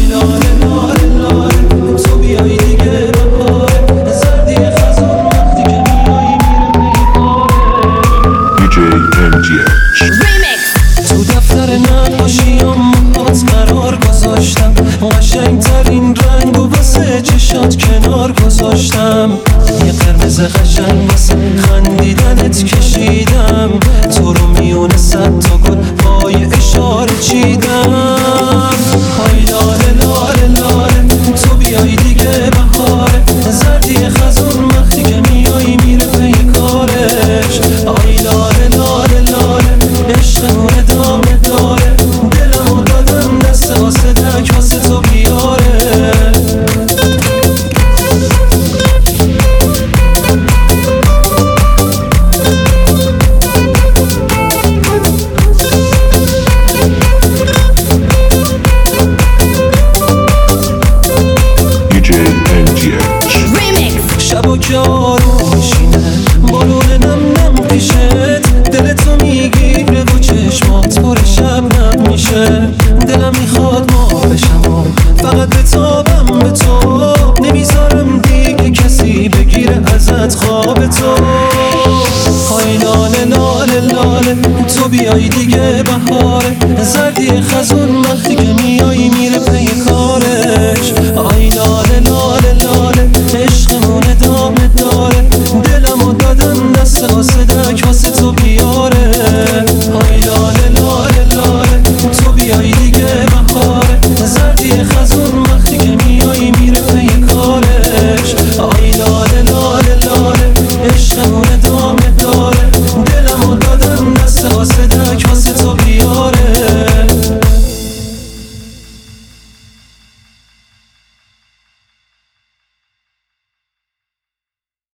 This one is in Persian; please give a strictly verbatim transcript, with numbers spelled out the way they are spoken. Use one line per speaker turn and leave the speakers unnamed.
های لاله لاله لاله تو بیای دیگه بهاره، زردی خزون وقتی که میای میره پیکاره.
دی جی ام جی اچ
تو دفتر نقاشیام موهات قرار گذاشتم، قشنگترین رنگ و واسه چشات کنار گذاشتم، یه قرمز قشنگ واسه خندیدنت کشیدم، تو رو میونه صد تا گل با یه اشاره چیدم. های لاله لاله لاله تو بیای دیگه بهاره، زردی خزون وقتی که میای میره پی کارش. های لاله لاله لاله عشقمون ادامه داره، دلمو دادم دست واسه دک واسه تو بیاره.
دی جی ام جی اچ
شبا که آروم میشینه بالون نم نم پیشت، دلتو میگیره و چشمات پر شبنم میشه، دلم میخواد ما بشم و فقط بتابم به تو، نمیذارم دیگه کسی بگیره ازت خواب تو. های لاله لاله لاله تو بیای دیگه بهاره، زردی خزون وقتی که میای میره پی کارش. های لاله لاله لاله عشقمون ادامه داره، دلمو دادم دست واسه دک واسه تو بیاره. های لاله لاله لاله تو بیای دیگه بهاره، زردی خزون